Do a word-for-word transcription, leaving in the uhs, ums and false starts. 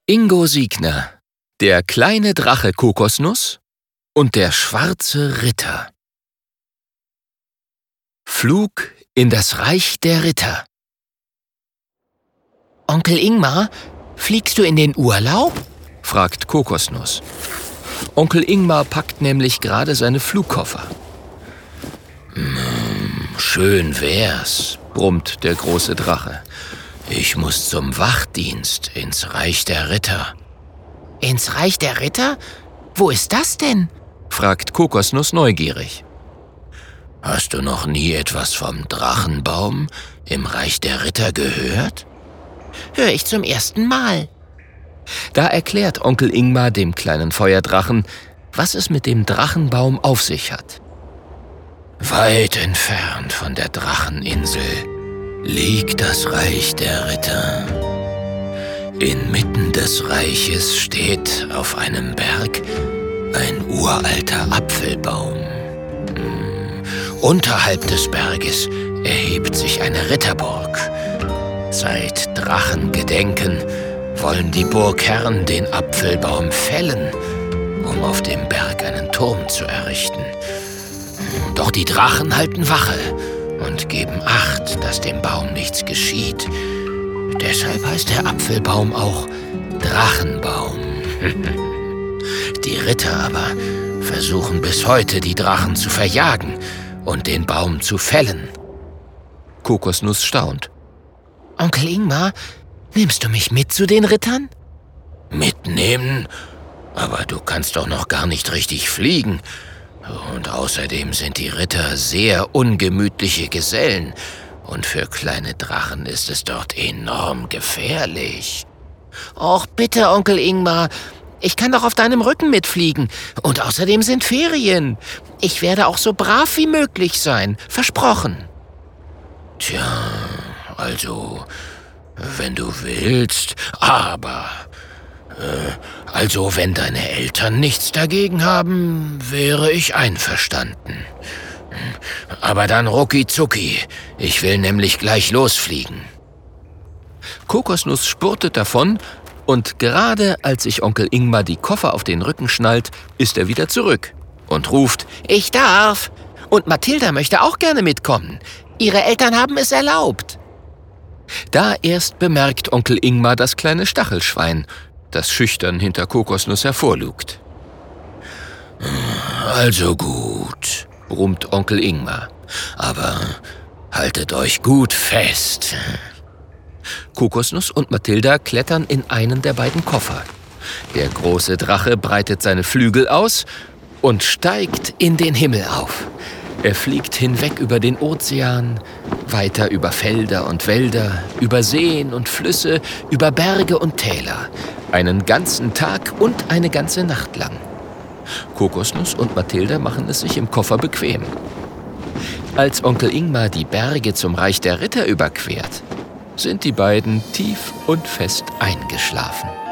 Ingo Siegner, der kleine Drache Kokosnuss und der schwarze Ritter. Flug in das Reich der Ritter. Onkel Ingmar, fliegst du in den Urlaub? Fragt Kokosnuss. Onkel Ingmar packt nämlich gerade seine Flugkoffer. Hm, schön wär's, brummt der große Drache. Ich muss zum Wachdienst ins Reich der Ritter. Ins Reich der Ritter? Wo ist das denn? Fragt Kokosnuss neugierig. Hast du noch nie etwas vom Drachenbaum im Reich der Ritter gehört? Hör ich zum ersten Mal. Da erklärt Onkel Ingmar dem kleinen Feuerdrachen, was es mit dem Drachenbaum auf sich hat. Weit entfernt von der Dracheninsel liegt das Reich der Ritter. Inmitten des Reiches steht auf einem Berg ein uralter Apfelbaum. Hm. Unterhalb des Berges erhebt sich eine Ritterburg. Seit Drachengedenken wollen die Burgherren den Apfelbaum fällen, um auf dem Berg einen Turm zu errichten. Doch die Drachen halten Wache und geben Acht, dass dem Baum nichts geschieht. Deshalb heißt der Apfelbaum auch Drachenbaum. Die Ritter aber versuchen bis heute, die Drachen zu verjagen und den Baum zu fällen. Kokosnuss staunt. Onkel Ingmar, nimmst du mich mit zu den Rittern? Mitnehmen? Aber du kannst doch noch gar nicht richtig fliegen. Und außerdem sind die Ritter sehr ungemütliche Gesellen. Und für kleine Drachen ist es dort enorm gefährlich. Och, bitte, Onkel Ingmar. Ich kann doch auf deinem Rücken mitfliegen. Und außerdem sind Ferien. Ich werde auch so brav wie möglich sein. Versprochen. Tja, also, wenn du willst, aber... Äh, also, wenn deine Eltern nichts dagegen haben, wäre ich einverstanden. Aber dann rucki zucki. Ich will nämlich gleich losfliegen. Kokosnuss spurtet davon und gerade als sich Onkel Ingmar die Koffer auf den Rücken schnallt, ist er wieder zurück und ruft: Ich darf. Und Mathilda möchte auch gerne mitkommen. Ihre Eltern haben es erlaubt. Da erst bemerkt Onkel Ingmar das kleine Stachelschwein, das schüchtern hinter Kokosnuss hervorlugt. Also gut, brummt Onkel Ingmar. Aber haltet euch gut fest. Kokosnuss und Mathilda klettern in einen der beiden Koffer. Der große Drache breitet seine Flügel aus und steigt in den Himmel auf. Er fliegt hinweg über den Ozean, weiter über Felder und Wälder, über Seen und Flüsse, über Berge und Täler. Einen ganzen Tag und eine ganze Nacht lang. Kokosnuss und Mathilda machen es sich im Koffer bequem. Als Onkel Ingmar die Berge zum Reich der Ritter überquert, sind die beiden tief und fest eingeschlafen.